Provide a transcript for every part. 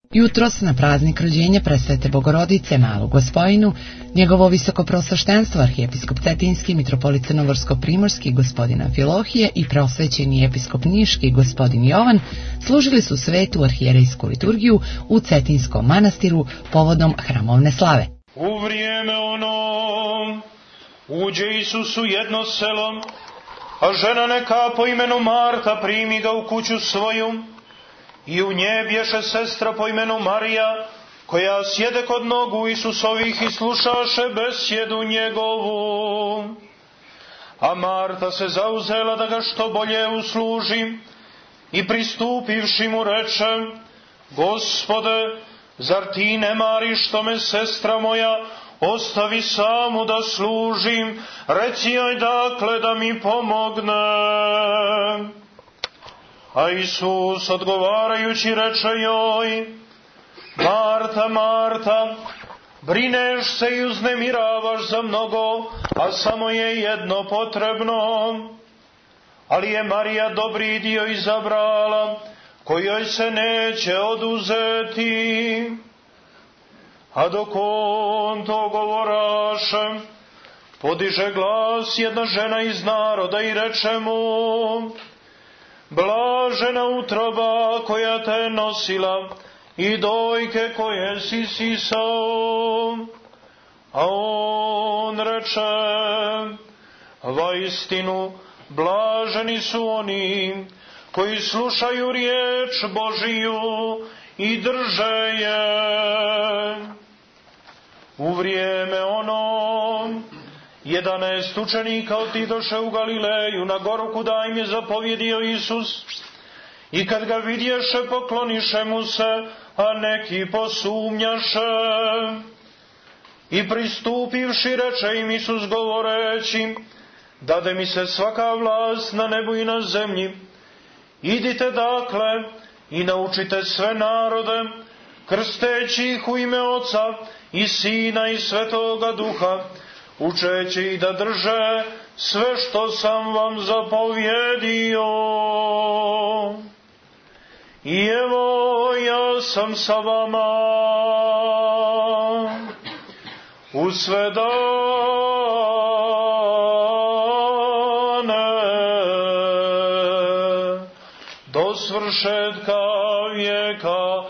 Jutros na praznik rođenja Presvete Bogorodice Malu Gospojinu, njegovo visokopreosveštenstvo arhijepiskop Cetinski, mitropolit Crnogorsko-primorski gospodin Amfilohije i preosvećeni episkop Niški gospodin Jovan služili su svetu arhijerejsku liturgiju u Cetinskom manastiru povodom hramovne slave. U vrijeme ono uđe Isus u jedno selo, a žena neka po imenu Marta primi ga u kuću svoju. I u nje bješe sestra po imenu Marija, koja sjede kod nogu Isusovih i slušaše besjedu njegovu. A Marta se zauzela da ga što bolje usluži i pristupivši mu reče: Gospode, zar ti ne mariš što me sestra moja ostavi samu da služim, reci joj dakle da mi pomogne. A Isus odgovarajući reče joj: Marta, Marta, brineš se i uznemiravaš za mnogo, a samo je jedno potrebno. Ali je Marija dobri dio izabrala, kojoj se neće oduzeti. A dok on to govoraše, podiže glas jedna žena iz naroda i reče mu: Blažena utroba koja te nosila i dojke koje si sisao. A on reče: Vaistinu, blaženi su oni koji slušaju riječ Božiju i drže je. U vrijeme ono 11 učenika otidoše u Galileju na goru kuda im je zapovjedio Isus. I kad ga vidješe, pokloniše mu se, a neki posumnjaše. I pristupivši reče im Isus govoreći: Dade mi se svaka vlast na nebu i na zemlji. Idite dakle i naučite sve narode, krsteći ih u ime Oca i Sina i Svetoga Duha, učeći ih da drže sve što sam vam zapovjedio. I evo, ja sam sa vama u sve dane do svršetka vijeka.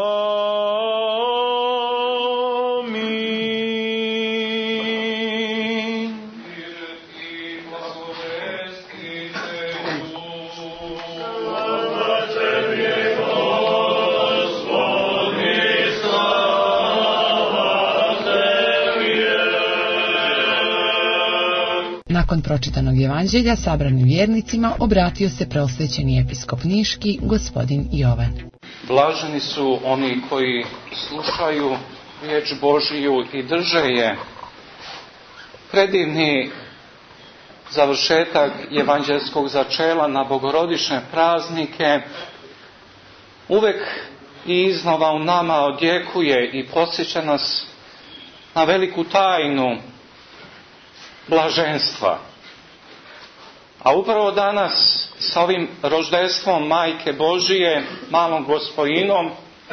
Nakon pročitanog evanđelja sabranim vjernicima obratio se preosvećeni episkop Niški gospodin Jovan. Blaženi su oni koji slušaju riječ Božiju i drže je. Predivni završetak evanđelskog začela na bogorodične praznike uvek i iznova u nama odjekuje i podsjeća nas na veliku tajnu blaženstva. A upravo danas sa ovim roždestvom Majke Božije, Malom Gospojinom,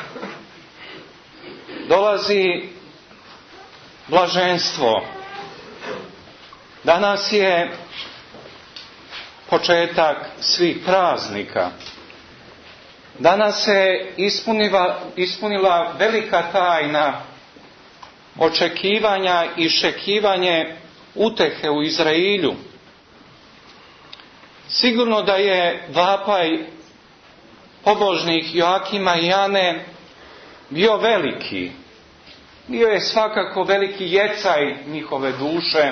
dolazi blaženstvo. Danas je početak svih praznika. Danas se ispunila velika tajna očekivanja i iščekivanje utehe u Izrailju. Sigurno da je vapaj pobožnih Joakima i Ane bio veliki. Bio je svakako veliki jecaj njihove duše.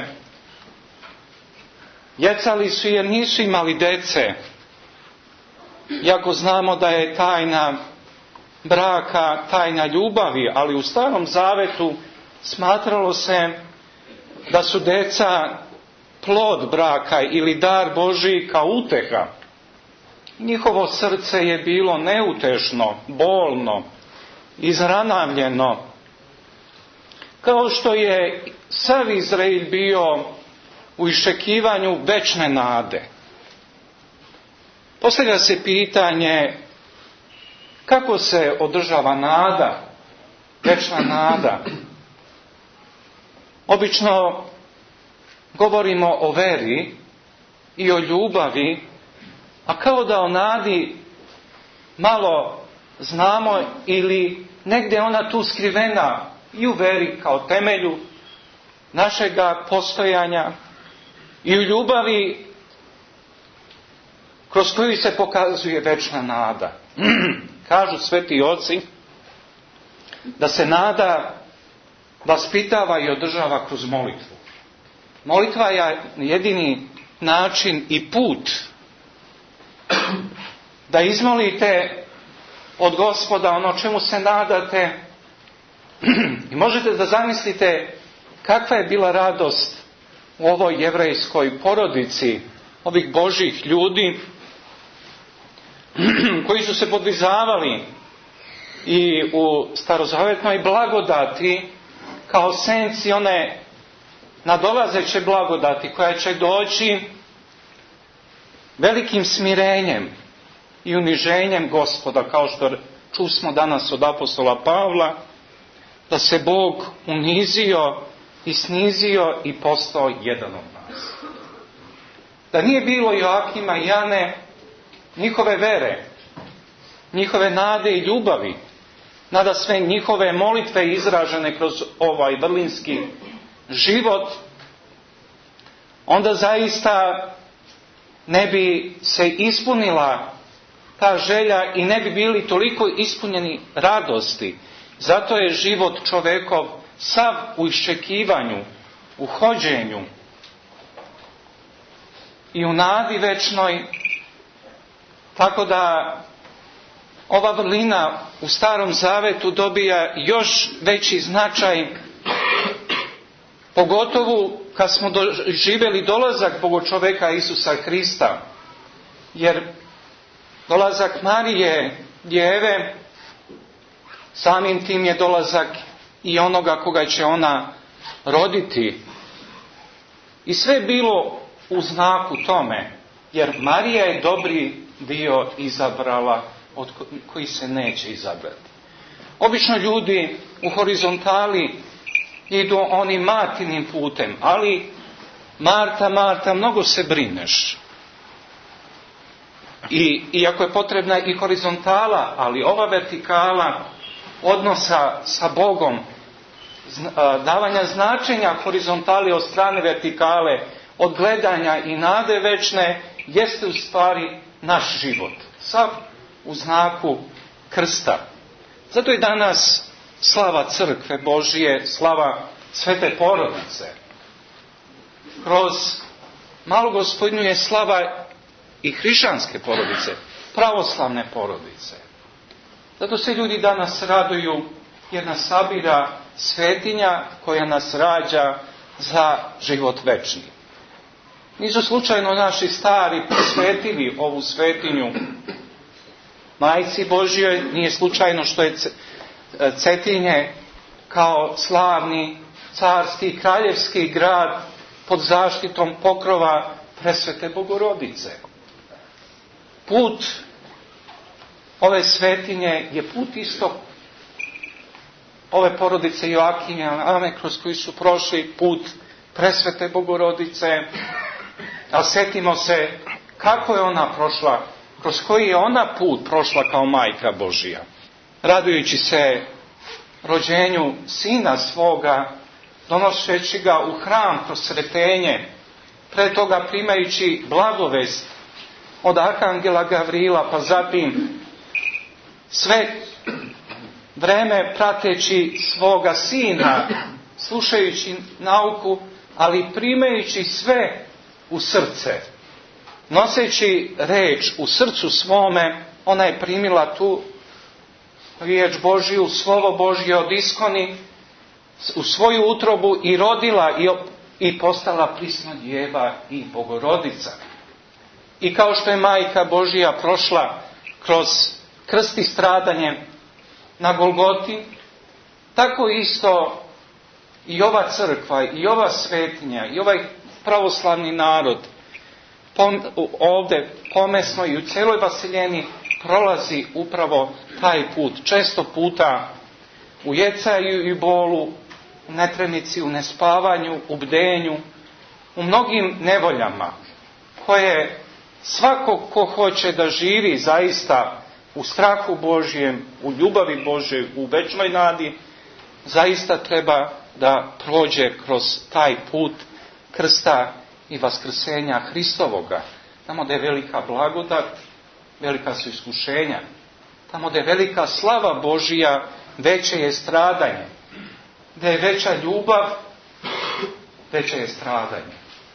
Jecali su jer nisu imali dece. Iako znamo da je tajna braka tajna ljubavi, ali u Starom Zavetu smatralo se da su deca plod braka ili dar Božji kao uteha. Njihovo srce je bilo neutešno, bolno, izranavljeno. Kao što je sav Izrael bio u iščekivanju večne nade. Postavlja se pitanje Kako se održava nada, večna nada? Obično govorimo o veri i o ljubavi, a kao da o nadi malo znamo ili negdje ona tu skrivena i u veri kao temelju našega postojanja i u ljubavi kroz koju se pokazuje večna nada. Kažu sveti oci da se nada vaspitava i održava kroz molitvu. Molitva je jedini način i put da izmolite od Gospoda ono čemu se nadate. I možete da zamislite kakva je bila radost u ovoj jevrejskoj porodici ovih Božjih ljudi koji su se podvizavali i u starozavetnoj blagodati kao senci one nadolazeće blagodati koja će doći velikim smirenjem i uniženjem Gospoda, kao što čusmo danas od apostola Pavla, da se Bog unizio i snizio i postao jedan od nas. Da nije bilo Joakima i Jane, njihove vere, njihove nade i ljubavi, nada sve njihove molitve izražene kroz ovaj vrlinski život, onda zaista ne bi se ispunila ta želja i ne bi bili toliko ispunjeni radosti. Zato je život čovekov sav u iščekivanju, u hođenju i u nadi večnoj. Tako da ova vrlina u Starom Zavetu dobija još veći značaj, pogotovo kad smo doživjeli dolazak Bogočoveka Isusa Hrista. Jer dolazak Marije, djeve, samim tim je dolazak i onoga koga će ona roditi. I sve je bilo u znaku tome, jer Marija je dobri dio izabrala od koji se neće izabrati. Obično ljudi u horizontali idu onim Martinim putem, ali Marta, Marta, mnogo se brineš. I iako je potrebna i horizontala, ali ova vertikala odnosa sa Bogom, davanja značenja horizontali od strane vertikale, od gledanja i nade večne, jeste u stvari naš život. Sav u znaku krsta. Zato je danas slava crkve Božije, slava svete porodice. Kroz malu Gospodnju je slava i hrišćanske porodice, pravoslavne porodice. Zato se ljudi danas raduju jer nas sabira svetinja koja nas rađa za život večni. Nisu slučajno naši stari posvetili ovu svetinju Majci Božjoj, nije slučajno što je Cetinje kao slavni carski kraljevski grad pod zaštitom pokrova presvete Bogorodice. Put ove svetinje je put isto ove porodice Joakima i Ane kroz koji su prošli put presvete Bogorodice, a setimo se kako je ona prošla, kroz koji je ona put prošla kao majka Božija. Radujući se rođenju sina svoga, donoseći ga u hram kroz sretenje, pre toga primajući blagovest od arhangela Gavrila, pa zatim sve vreme prateći svoga sina, slušajući nauku, ali primajući sve u srce. Noseći reč u srcu svome, ona je primila tu riječ Božiju, slovo Božje od iskoni, u svoju utrobu i rodila i postala prisna djeva i Bogorodica. I kao što je majka Božija prošla kroz krst i stradanje na Golgoti, tako isto i ova crkva, i ova svetinja, i ovaj pravoslavni narod ovdje pomesno i u cijeloj Vasiljeni prolazi upravo taj put. Često puta u jecaju i bolu, u netremici, u nespavanju, u bdenju, u mnogim nevoljama koje svako ko hoće da živi zaista u strahu Božjem, u ljubavi Božjoj, u večnoj nadi, zaista treba da prođe kroz taj put krsta i vaskrsenja Hristovoga. Tamo da je velika blagodat, velika su iskušenja. Tamo da je velika slava Božija, veće je stradanje. Da je veća ljubav, veće je stradanje.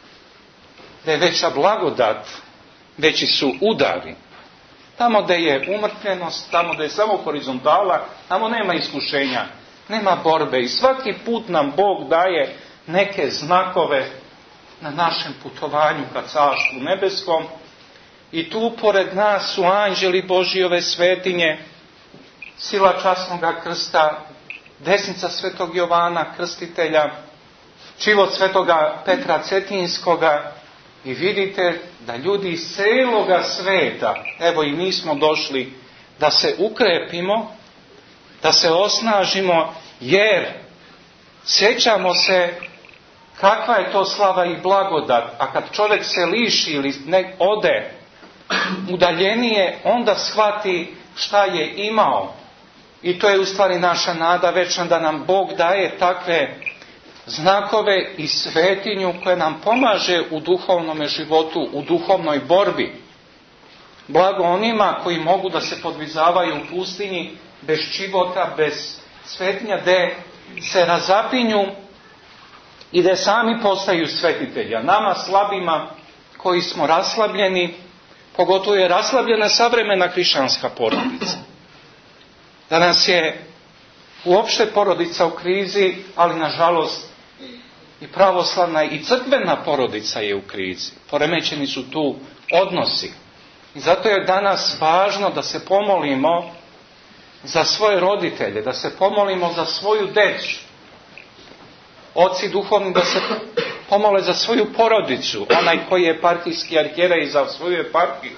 Da je veća blagodat, veći su udari. Tamo da je umrtvenost, tamo da je samo horizontala, tamo nema iskušenja, nema borbe. I svaki put nam Bog daje neke znakove na našem putovanju ka Carstvu nebeskom. I tu pored nas su anđeli Božijove svetinje, sila časnoga krsta, desnica svetog Jovana Krstitelja, život svetoga Petra Cetinskoga. I vidite da ljudi iz cijeloga sveta, evo i mi smo došli, da se ukrepimo, da se osnažimo, jer sjećamo se kakva je to slava i blagodat, a kad čovjek se liši ili ne ode udaljenije, onda shvati šta je imao. I to je u stvari naša nada večna, da nam Bog daje takve znakove i svetinju koje nam pomaže u duhovnom životu, u duhovnoj borbi. Blago onima koji mogu da se podvizavaju u pustinji bez života, bez svetinja, gdje se razapinju i gdje sami postaju svetitelji. A nama slabima koji smo raslabljeni, pogotovo je raslabljena savremena hrišćanska porodica. Danas je uopšte porodica u krizi, ali nažalost i pravoslavna i crkvena porodica je u krizi. Poremećeni su tu odnosi. I zato je danas važno da se pomolimo za svoje roditelje, da se pomolimo za svoju djecu. Oci duhovni da se pomole za svoju porodicu, onaj koji je partijski arhijerej za svoju eparhiju,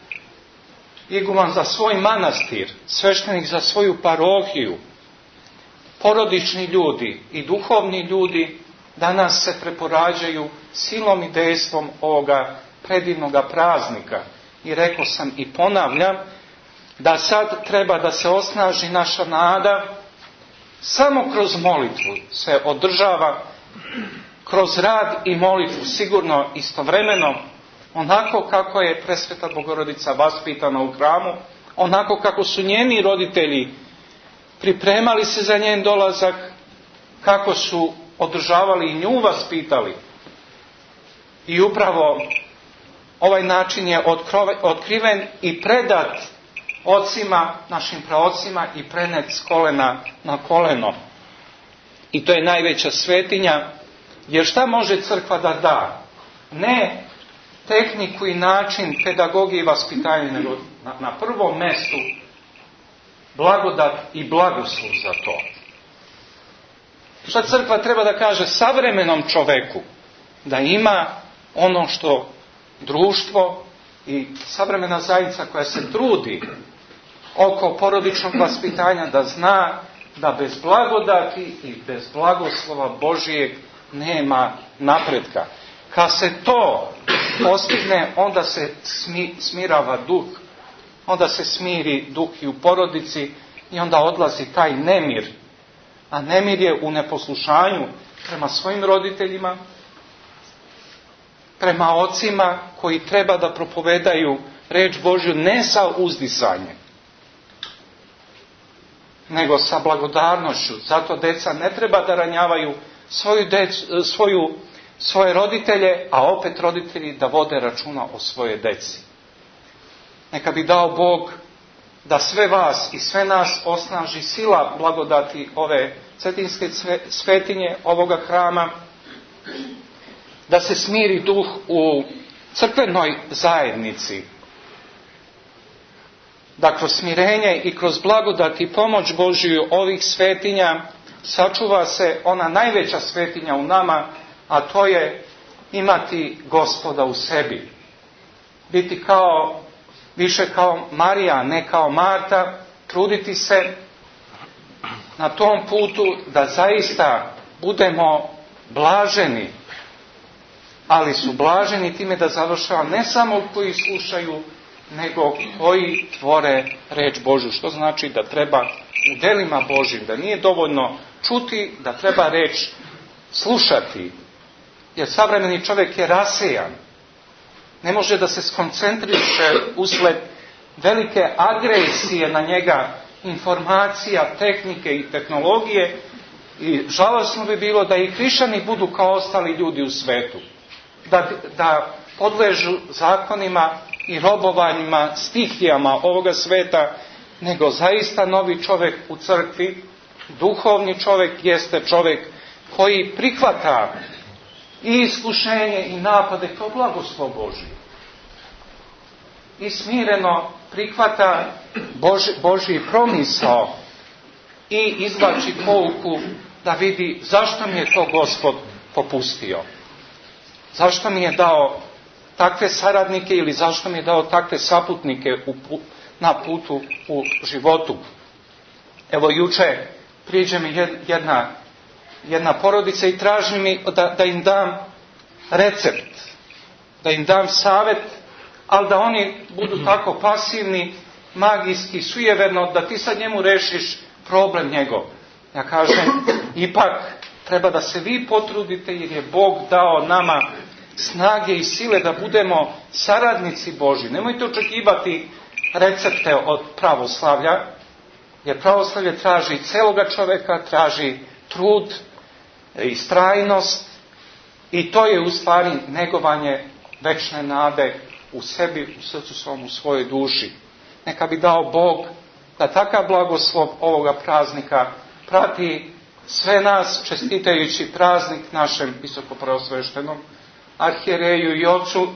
iguman za svoj manastir, sveštenik za svoju parohiju. Porodični ljudi i duhovni ljudi danas se preporađaju silom i dejstvom ovoga predivnoga praznika. I rekao sam i ponavljam da sad treba da se osnaži naša nada, samo kroz molitvu se održava, kroz rad i molitvu, sigurno istovremeno, onako kako je Presveta Bogorodica vaspitana u hramu, onako kako su njeni roditelji pripremali se za njen dolazak, kako su održavali i nju vaspitali. I upravo ovaj način je otkriven i predat ocima, našim praocima, i prenet s kolena na koleno. I to je najveća svetinja, jer šta može crkva da da? Ne tehniku i način pedagogije i vaspitanja, nego na prvom mjestu blagodat i blagoslov za to. Šta crkva treba da kaže savremenom čoveku? Da ima ono što društvo i savremena zajednica koja se trudi oko porodičnog vaspitanja, da zna da bez blagodati i bez blagoslova Božijeg nema napretka. Kad se to postigne, onda se smirava duh. Onda se smiri duh i u porodici i onda odlazi taj nemir. A nemir je u neposlušanju prema svojim roditeljima, prema ocima koji treba da propovedaju reč Božju ne sa uzdisanjem, nego sa blagodarnošću. Zato deca ne treba da ranjavaju svoje roditelje, a opet roditelji da vode računa o svoje deci. Neka bi dao Bog da sve vas i sve nas osnaži sila blagodati ove cetinske svetinje, ovoga hrama, da se smiri duh u crkvenoj zajednici, da kroz smirenje i kroz blagodat i pomoć Božiju ovih svetinja sačuva se ona najveća svetinja u nama, a to je imati Gospoda u sebi. Biti više kao Marija, ne kao Marta, truditi se na tom putu da zaista budemo blaženi, ali su blaženi time da završava ne samo koji slušaju, nego koji tvore reč Božju. Što znači da treba u delima Božjim, da nije dovoljno čuti, da treba reč slušati. Jer savremeni čovjek je rasejan. Ne može da se skoncentriše usled velike agresije na njega, informacija, tehnike i tehnologije. I žalosno bi bilo da i hrišćani budu kao ostali ljudi u svetu. Da podležu zakonima i robovanjima, stihijama ovoga sveta, nego zaista novi čovjek u crkvi, duhovni čovjek jeste čovjek koji prihvata i iskušenje i napade kao blagoslov Božji. I smireno prihvata Božji promisao i izvlači pouku da vidi zašto mi je to Gospod popustio. Zašto mi je dao takve saradnike ili zašto mi je dao takve saputnike na putu u životu. Evo juče priđe mi jedna porodica i traži mi da im dam recept, da im dam savjet, ali da oni budu tako pasivni, magijski, sujeverno, da ti sad njemu rešiš problem njegov. Ja kažem, ipak treba da se vi potrudite jer je Bog dao nama snage i sile da budemo saradnici Božji. Nemojte očekivati recepte od pravoslavlja, jer pravoslavlje traži celoga čovjeka, traži trud i istrajnost i to je u stvari negovanje večne nade u sebi, u srcu svom, u svojoj duši. Neka bi dao Bog da takav blagoslov ovoga praznika prati sve nas, čestitajući praznik našem visokopreosveštenom arhijereju i ocu,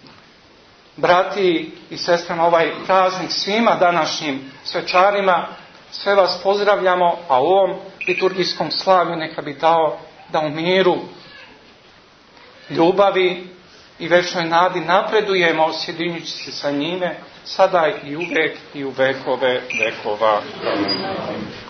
brati i sestrama, ovaj praznik svima današnjim svečarima, sve vas pozdravljamo, a u ovom liturgijskom slavlju neka bi dao da u miru, ljubavi i večnoj nadi napredujemo sjedinjući se sa njime, sada i uvek i u vekove vekova. Amen.